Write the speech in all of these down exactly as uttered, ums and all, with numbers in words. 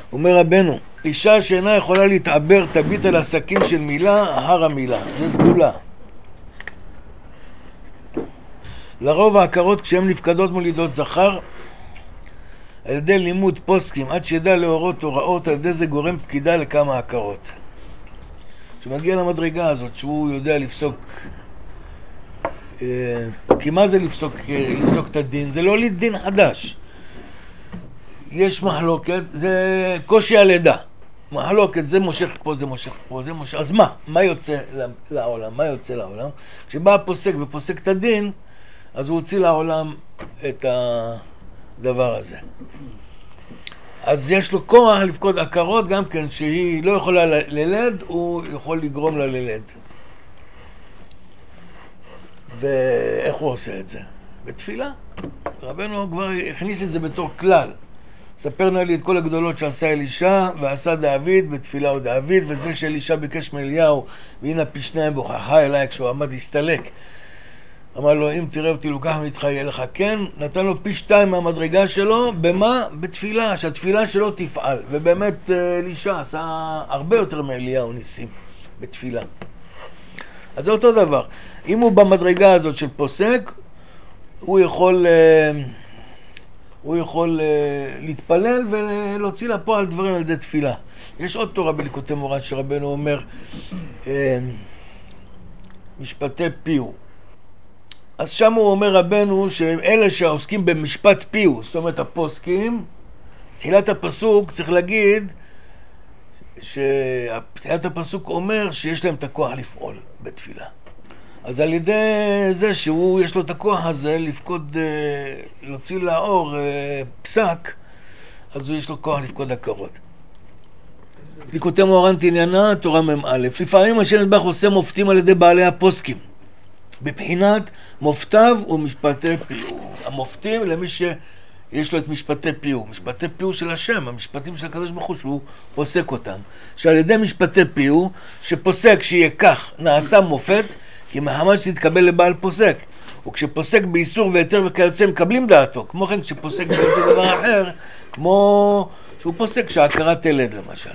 אומר רבנו, אישה שאינה יכולה להתעבר תביט על הסכין של מילה, הר המילה, זה סגולה. לרוב העקרות כשהן נפקדות מולידות זכר, על ידי לימוד פוסקים, עד שידע להורות הוראות, על ידי זה גורם פקידה לכמה עקרות. שמגיע למדרגה הזאת, שהוא יודע לפסוק, כי מה זה לפסוק, לפסוק את הדין? זה לא לדין חדש. יש מחלוקת, זה קושי הלידה. מחלוקת, זה מושך פה, זה מושך פה, זה מושך. אז מה? מה יוצא לעולם? מה יוצא לעולם? כשבא הפוסק ופוסק את הדין, אז הוא הוציא לעולם את הדבר הזה. אז יש לו כוח לפקוד עקרות, גם כן שהיא לא יכולה ללד, הוא יכול לגרום לה ללד. ואיך הוא עושה את זה? בתפילה. רבנו כבר הכניס את זה בתור כלל. ספרנה לי את כל הגדולות שעשה אלישע ועשה דוד, בתפילה הוא דוד, וזה שאלישע ביקש מאליהו, והנה פי שניים בוכחה אליי כשהוא עמד להסתלק. אמר לו, אם תראה אותי לוקח ממך יהיה לך כן, נתן לו פי שתיים מהמדרגה שלו, במה? בתפילה, שהתפילה שלו תפעל. ובאמת אלישע עשה הרבה יותר מאליהו ניסים בתפילה. אז זה אותו דבר. אם הוא במדרגה הזאת של פוסק, הוא יכול, הוא יכול להתפלל ולהוציא לפועל דברים על ידי תפילה. יש עוד תורה בליקוטי מורן שרבנו אומר, משפטי פיו. אז שם הוא אומר רבנו שהם אלה שעוסקים במשפט פיו, זאת אומרת הפוסקים, תחילת הפסוק צריך להגיד שתחילת הפסוק אומר שיש להם את הכוח לפעול בתפילה. אז על ידי זה שהוא יש לו את הכוח הזה לפקוד, להוציא לאור פסק, אז הוא יש לו כוח לפקוד עקרות. ליקוטי מוהר"ן עניינה, תורה מ"א. לפעמים השם יתברך עושה מופתים על ידי בעלי הפוסקים. בבחינת מופתיו ומשפטי פיו. המופתים למי שיש לו את משפטי פיו. משפטי פיו של השם, המשפטים של הקדוש ברוך הוא שהוא פוסק אותם. שעל ידי משפטי פיו, שפוסק שיהיה כך, נעשה מופת, כי מחמת שתתקבל לבעל פוסק. וכשפוסק באיסור ויתר וכיוצא מקבלים דעתו. כמו כן כשפוסק באיזה דבר אחר, כמו שהוא פוסק שההכרה תלד למשל.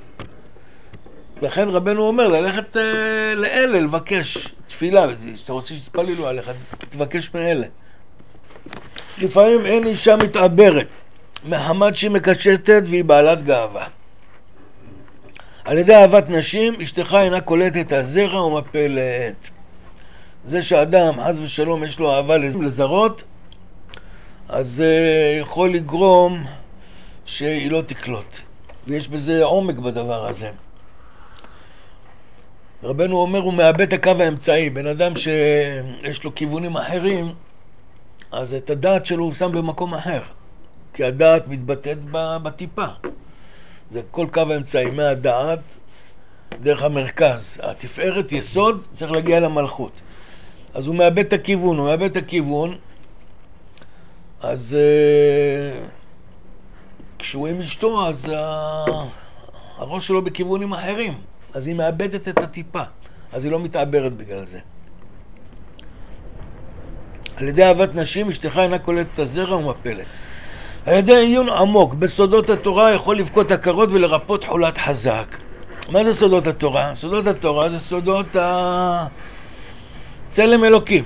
לכן רבנו אומר ללכת אה, לאלה, לבקש תפילה, שאתה רוצה שתפללו עליך, תבקש מאלה. לפעמים אין אישה מתעברת, מחמת שהיא מקשטת והיא בעלת גאווה. על ידי אהבת נשים, אשתך אינה קולטת הזרע ומפלת. זה שאדם, חס ושלום, יש לו אהבה לזרות, אז זה אה, יכול לגרום שהיא לא תקלוט. ויש בזה עומק בדבר הזה. רבנו אומר, הוא מאבד את הקו האמצעי. בן אדם שיש לו כיוונים אחרים, אז את הדעת שלו הוא שם במקום אחר. כי הדעת מתבטאת בטיפה. זה כל קו האמצעי, מהדעת דרך המרכז. התפארת יסוד צריך להגיע למלכות. אז הוא מאבד את הכיוון, הוא מאבד את הכיוון, אז uh, כשהוא עם אשתו, אז uh, הראש שלו בכיוונים אחרים. אז היא מאבדת את הטיפה, אז היא לא מתעברת בגלל זה. על ידי אהבת נשים, אשתך אינה קולטת את הזרע ומפלת. על ידי עיון עמוק בסודות התורה יכול לבכות עקרות ולרפות חולת חזק. מה זה סודות התורה? סודות התורה זה סודות צלם אלוקים.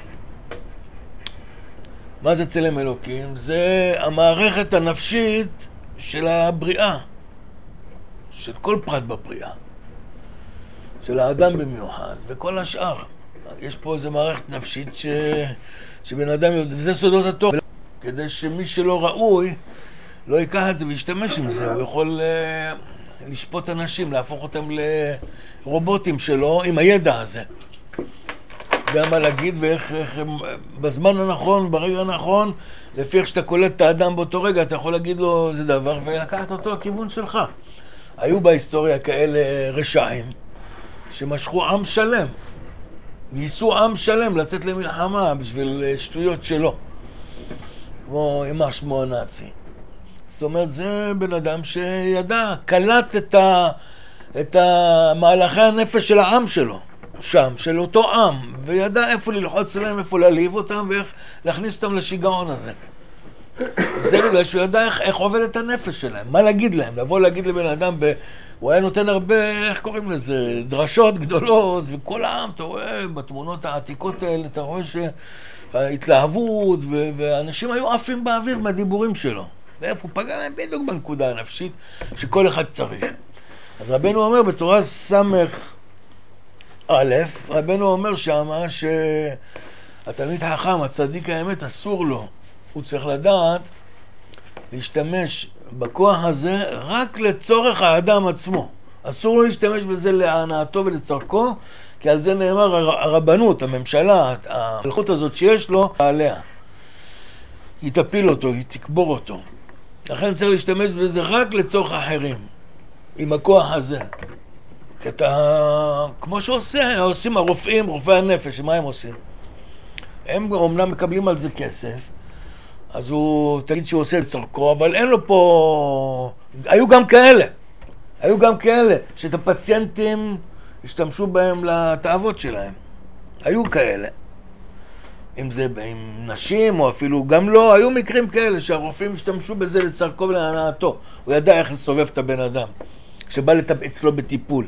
מה זה צלם אלוקים? זה המערכת הנפשית של הבריאה, של כל פרט בבריאה. של האדם במיוחד, וכל השאר. יש פה איזו מערכת נפשית ש... שבן אדם יודע, וזה סודות התורה. כדי שמי שלא ראוי, לא ייקח את זה וישתמש עם זה. הוא יכול uh, לשפוט אנשים, להפוך אותם לרובוטים שלו, עם הידע הזה. יודע מה להגיד ואיך איך, בזמן הנכון, ברגע הנכון, לפי איך שאתה קולט את האדם באותו רגע, אתה יכול להגיד לו איזה דבר, ולקחת אותו לכיוון שלך. היו בהיסטוריה כאלה רשעים, שמשכו עם שלם, גייסו עם שלם לצאת למלחמה בשביל שטויות שלו, כמו אמר שמו הנאצי. זאת אומרת, זה בן אדם שידע, קלט את, ה, את המהלכי הנפש של העם שלו, שם, של אותו עם, וידע איפה ללחוץ להם, איפה להליב אותם, ואיך להכניס אותם לשיגעון הזה. זה בגלל שהוא ידע איך, איך עובד את הנפש שלהם, מה להגיד להם, לבוא להגיד לבן אדם, ב... הוא היה נותן הרבה, איך קוראים לזה, דרשות גדולות, וכל העם, אתה רואה, בתמונות העתיקות האלה, אתה רואה שההתלהבות, ו... ואנשים היו עפים באוויר מהדיבורים שלו. ואיפה הוא פגע להם בדיוק בנקודה הנפשית שכל אחד צריך. אז רבנו אומר בתורה סמך א', רבנו אומר שמה שהתלמיד החכם, הצדיק האמת, אסור לו. הוא צריך לדעת להשתמש בכוח הזה רק לצורך האדם עצמו. אסור לו להשתמש בזה להנאתו ולצורכו, כי על זה נאמר הרבנות, הממשלה, ההלכות הזאת שיש לו, עליה. היא תפיל אותו, היא תקבור אותו. לכן צריך להשתמש בזה רק לצורך אחרים, עם הכוח הזה. כי אתה, כמו שעושה, עושים הרופאים, רופאי הנפש, מה הם עושים? הם אומנם מקבלים על זה כסף, אז הוא תגיד שהוא עושה את צורכו, אבל אין לו פה... היו גם כאלה, היו גם כאלה, שאת הפציינטים השתמשו בהם לתאוות שלהם. היו כאלה. אם זה עם נשים או אפילו גם לא, היו מקרים כאלה שהרופאים השתמשו בזה לצורכו ולהנאתו. הוא ידע איך לסובב את הבן אדם, שבא אצלו בטיפול.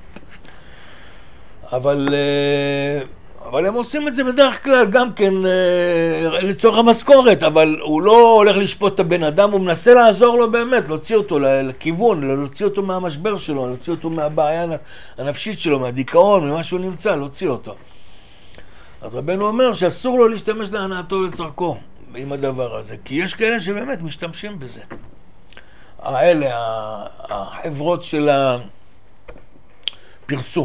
אבל... אבל הם עושים את זה בדרך כלל גם כן לצורך המשכורת, אבל הוא לא הולך לשפוט את הבן אדם, הוא מנסה לעזור לו באמת, להוציא אותו לכיוון, להוציא אותו מהמשבר שלו, להוציא אותו מהבעיה הנפשית שלו, מהדיכאון, ממה שהוא נמצא, להוציא אותו. אז רבנו אומר שאסור לו להשתמש להנאתו ולצורכו עם הדבר הזה, כי יש כאלה שבאמת משתמשים בזה. האלה, החברות של הפרסום.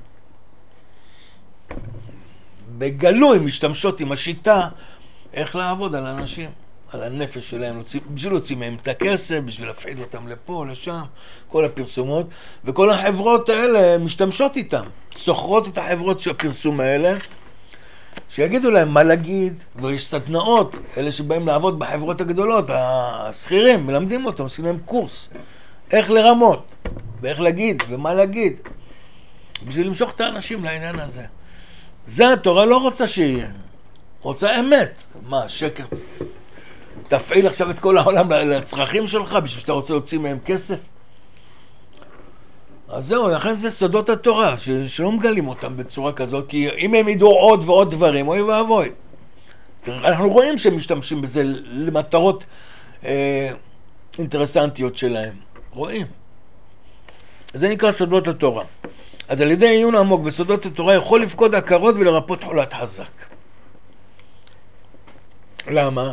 בגלוי משתמשות עם השיטה איך לעבוד על אנשים, על הנפש שלהם, בשביל להוציא מהם את הכסף, בשביל להפעיל אותם לפה, לשם, כל הפרסומות, וכל החברות האלה משתמשות איתם, סוחרות את החברות של הפרסום האלה, שיגידו להם מה להגיד, ויש סדנאות, אלה שבאים לעבוד בחברות הגדולות, השכירים, מלמדים אותם, עושים להם קורס, איך לרמות, ואיך להגיד, ומה להגיד, בשביל למשוך את האנשים לעניין הזה. זה התורה לא רוצה שיהיה, רוצה אמת. מה, שקר? תפעיל עכשיו את כל העולם לצרכים שלך בשביל שאתה רוצה להוציא מהם כסף? אז זהו, לכן זה סודות התורה, ש- שלא מגלים אותם בצורה כזאת, כי אם הם ידעו עוד ועוד דברים, אוי ואבוי. אנחנו רואים שהם משתמשים בזה למטרות אה, אינטרסנטיות שלהם. רואים. זה נקרא סודות התורה. אז על ידי עיון עמוק בסודות התורה יכול לפקוד הכרות ולרפות חולת חזק. למה?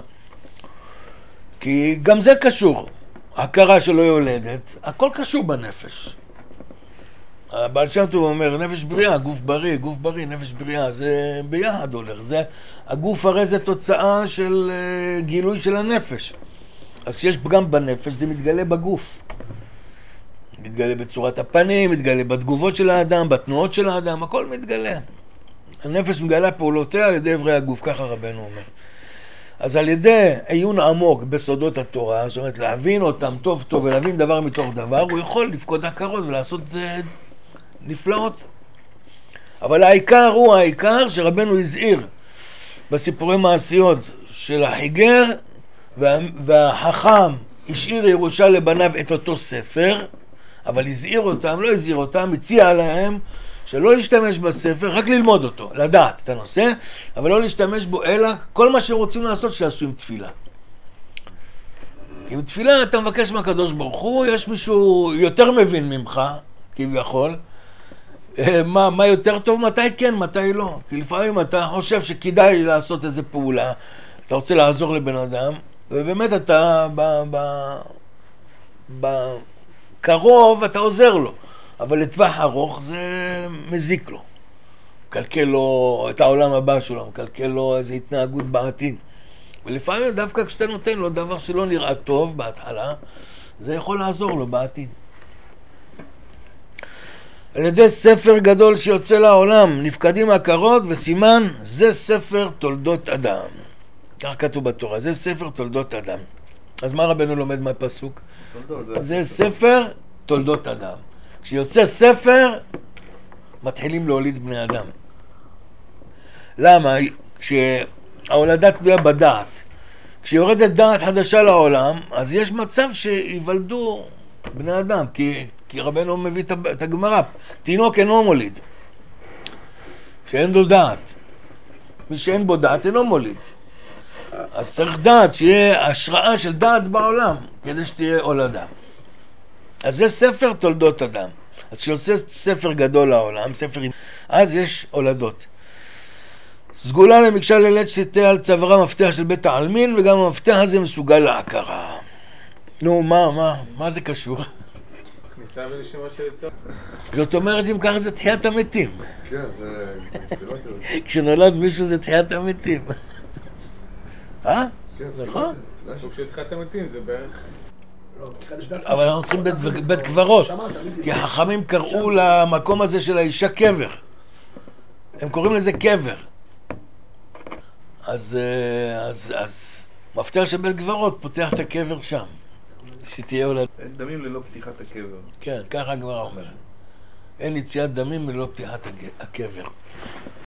כי גם זה קשור. הכרה שלא יולדת, הכל קשור בנפש. הבעל שם טוב אומר, נפש בריאה, גוף בריא, גוף בריא, נפש בריאה, זה ביחד הולך. זה, הגוף הרי זה תוצאה של uh, גילוי של הנפש. אז כשיש פגם בנפש זה מתגלה בגוף. מתגלה בצורת הפנים, מתגלה בתגובות של האדם, בתנועות של האדם, הכל מתגלה. הנפש מגלה פעולותיה על ידי עברי הגוף, ככה רבנו אומר. אז על ידי עיון עמוק בסודות התורה, זאת אומרת להבין אותם טוב טוב ולהבין דבר מתוך דבר, הוא יכול לפקוד הכרות ולעשות uh, נפלאות. אבל העיקר הוא העיקר שרבנו הזהיר בסיפורי מעשיות של החיגר וה, והחכם השאיר ירושה לבניו את אותו ספר, אבל הזהיר אותם, לא הזהיר אותם, הציע להם שלא להשתמש בספר, רק ללמוד אותו, לדעת את הנושא, אבל לא להשתמש בו, אלא כל מה שרוצים לעשות שיעשו עם תפילה. כי עם תפילה אתה מבקש מהקדוש ברוך הוא, יש מישהו יותר מבין ממך, כביכול, מה, מה יותר טוב, מתי כן, מתי לא. כי לפעמים אתה חושב שכדאי לעשות איזו פעולה, אתה רוצה לעזור לבן אדם, ובאמת אתה ב, ב, ב, קרוב, אתה עוזר לו. אבל לטווח ארוך זה מזיק לו. מקלקל לו את העולם הבא שלו, מקלקל לו איזו התנהגות בעתיד. ולפעמים דווקא כשאתה נותן לו דבר שלא נראה טוב בהתחלה, זה יכול לעזור לו בעתיד. על ידי ספר גדול שיוצא לעולם, נפקדים הכרות וסימן, זה ספר תולדות אדם. כך כתוב בתורה, זה ספר תולדות אדם. אז מה רבנו לומד מהפסוק? זה, זה ספר תולדות אדם. כשיוצא ספר, מתחילים להוליד בני אדם. למה? כשההולדה תלויה בדעת. כשיורדת דעת חדשה לעולם, אז יש מצב שיוולדו בני אדם, כי, כי רבנו מביא את הגמרא, תינוק אינו מוליד, שאין לו דעת. מי שאין בו דעת אינו מוליד. אז צריך דעת, שיהיה השראה של דעת בעולם, כדי שתהיה הולדה. אז זה ספר תולדות אדם. אז כשיוצא ספר גדול לעולם, ספר... אז יש הולדות. סגולה למקשה לילד שתיתה על צווארה מפתח של בית העלמין, וגם המפתח הזה מסוגל להכרה. נו, מה, מה, מה זה קשור? כניסה ונשימה של יצא. זאת אומרת, אם ככה זה תחיית המתים. כן, זה... כשנולד מישהו זה תחיית המתים. אה? כן, נכון? סוג של תחיית המתים, זה בערך... אבל אנחנו צריכים בית, בית קברות, כי החכמים קראו למקום הזה של האישה קבר. הם קוראים לזה קבר. אז, אז, אז מפתח של בית קברות פותח את הקבר שם, שתהיה הולדה. אין דמים ללא פתיחת הקבר. כן, ככה הגמרא אומרת. אין יציאת דמים ללא פתיחת הקבר.